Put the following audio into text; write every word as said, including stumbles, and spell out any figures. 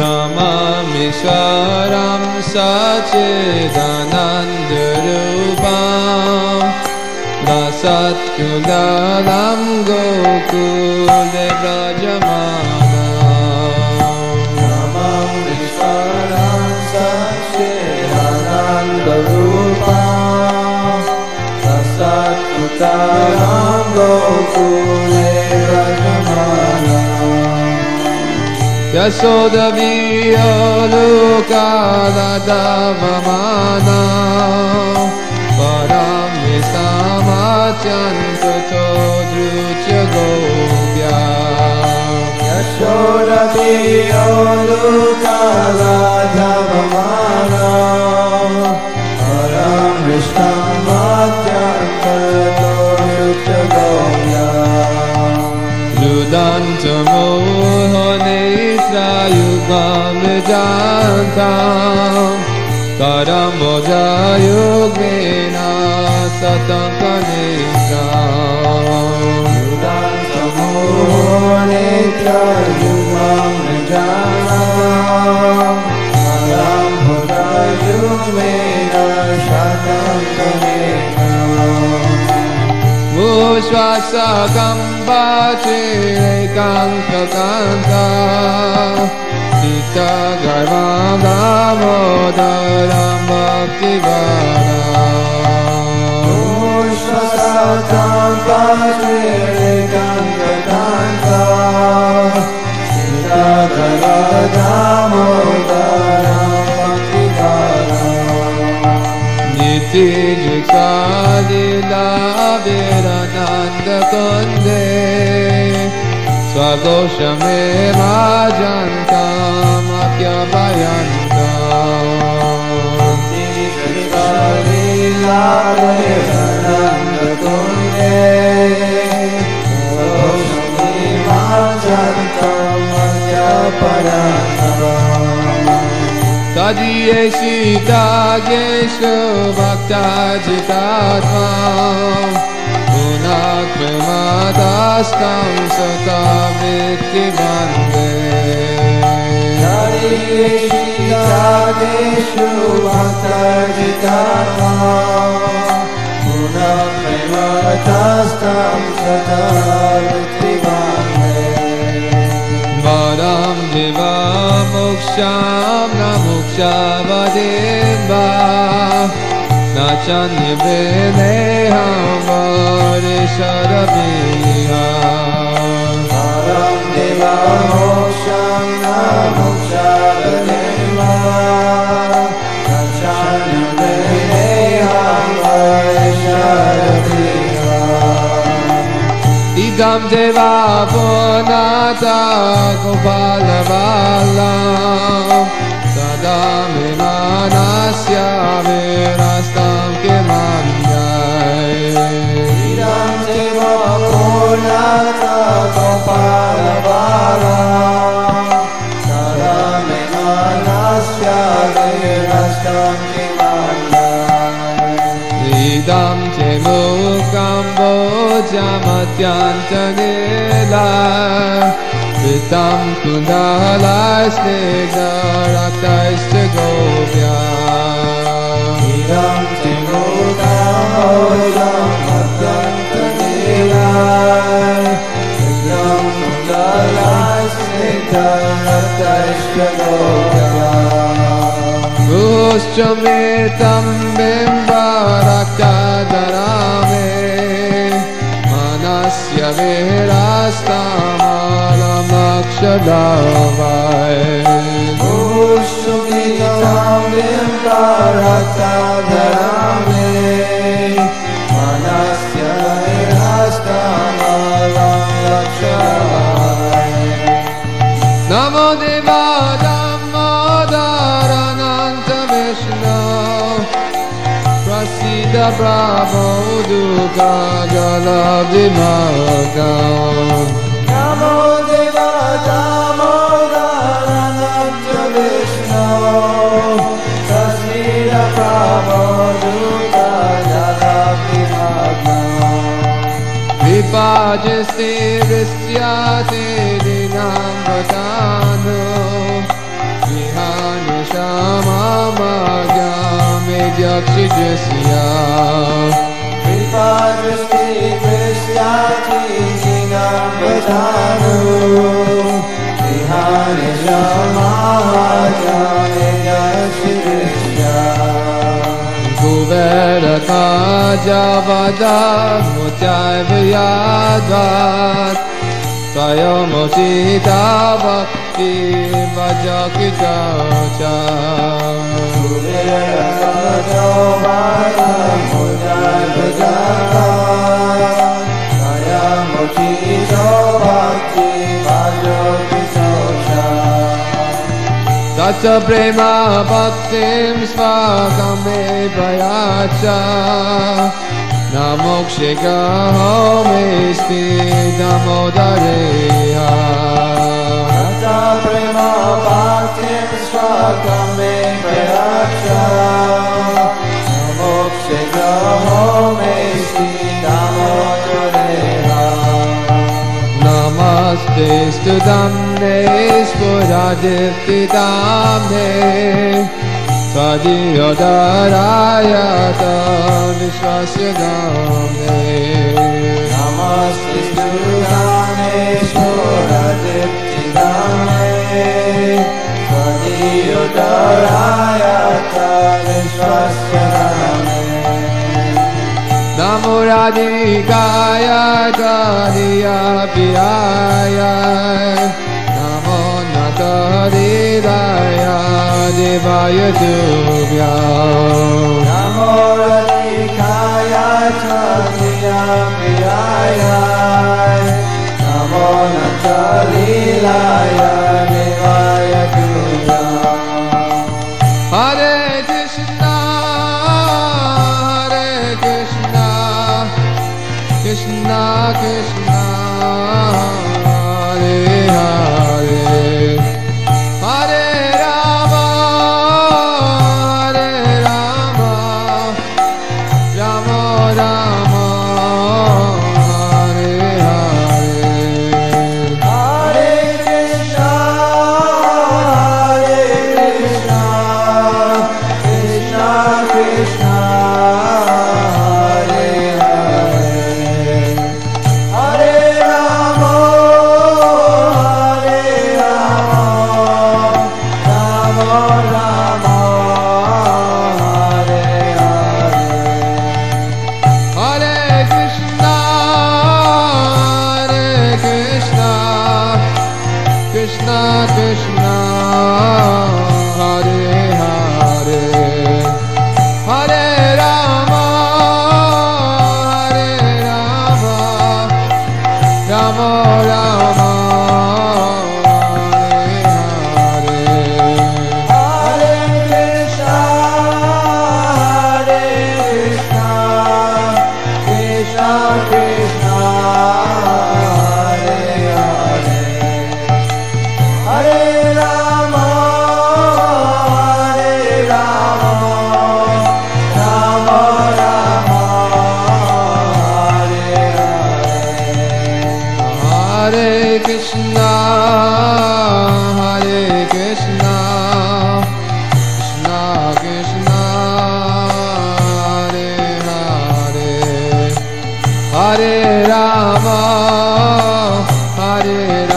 Brahmamishwaram Sachidanandurupam Rasatkudalam Gokule Brajamanam Brahmamishwaram Sachidanandurupam Rasatkudalam Gokule Brajamanam Yasodaviyo Lukadadavamana Param Visamacyantuto Drutya Gopya Yasodaviyo Lukadadavamana Param Visamacyantuto Drutya Gopya Ludantamohane Yugam Jantam Karam Boja Yugmena Satam Kanikam Yudantamohnetra Yugam Jantam Karam Boja Yugmena Satam Kanikam Mushvasa Kambachire Kanka Kanta Sita Garvam Damodaram Bhaktivaram Mushvasa Kambachire Kanka Kanta Sita Garvam Damodaram Bhaktivaram Niti Jiksadila Virananda Kunde Swagoshame Majantam Akyabayantam Nitikalila Virananda Kunde Swagoshame Majantam Akyabayantam Tadiye Sita Geshu Bhakta Jitatvam Punakrimadastam Sataviti Bande Tadiye Sita Geshu Bhakta Jitatvam Punakrimadastam Sataviti Bande Varam Diva Moksham Namukshavadimba Nachani Vineham Varisharabhiha Varam Diva Moksham Namukshavadimba Nachani Vineham Varisharabhiha Idam Deva Punata Gopala Vala Sadam Vimanasya Virastam Kimanyai Idam Deva Punata Gopala Vala Sadam Vimanasya Virastam Kimanyai Idam Temukam Bojamatyanthanila Vitam Kundalai Snigdha Raktaischa Gopya Idam Temukam Bojamatyanthanila Vitam Kundalai Snigdha Raktaischa Gopya Gushchamitam Bimba Raktadarame Manasya Virastamalam Lakshadavai Gushchamitam Bimba Raktadarame Manasya Virastamalam Lakshadavai Namo Deva Dammodarananta Vishnu Prasida Brahmo Uduka Jalabdimagam Namo Deva Dammodarananta Vishnu Prasida Brahmo Uduka Jalabdimagam Vipajasti Visyate Dinam Vatanu Yakshi Drisya Kripa Drishti Drishyati Jinam Bajanu Vihani Shamahajane Yakshi Drishya Kuvera Kajavada Mutyai Vyadvat Swayamocita Bhakti Vajakita Cha Kuvera Kajavada Mutyai Vyadvat Swayamocita Bhakti Vajakita Cha Tatsa Prema Bhaktim Svakame Vayacha Namokshika Homesti Damodareya Tata Prema Bhaktim Svakame Vayacha Namokshika Homesti Damodareya Namaste Studamne Spuradipti Damne Svadiyodarayata Vishwasya Damne Namaste Studane Spuradipti Damne Svadiyodarayata Vishwasya Damne Namo Radhikaya Dadiya Piyaya Namo Natadidaya Devaya Dubhya Namo Radhikaya Dadiya Piyaya Namo Natadidaya Devaya Dubhya Hare Krishna Hare Krishna Krishna Krishna Hare Hare Hare Rama Hare Rama Rama Rama Hare Hare Hare Krishna Hare Krishna Krishna Krishna Hare Hare Hare Rama Hare Rama Rama Rama Hare Hare Hare Krishna, Hare Krishna, Krishna Krishna, Hare Hare, Hare Rama, Hare Rama, Rama Rama, Hare Hare. Hare Krishna, Hare Krishna, Krishna Krishna, Hare Hare, Hare Rama, Hare Rama, Rama Rama, Hare Hare. Hare Krishna, Hare Krishna, Krishna Krishna, Hare Hare, Hare Rama, Hare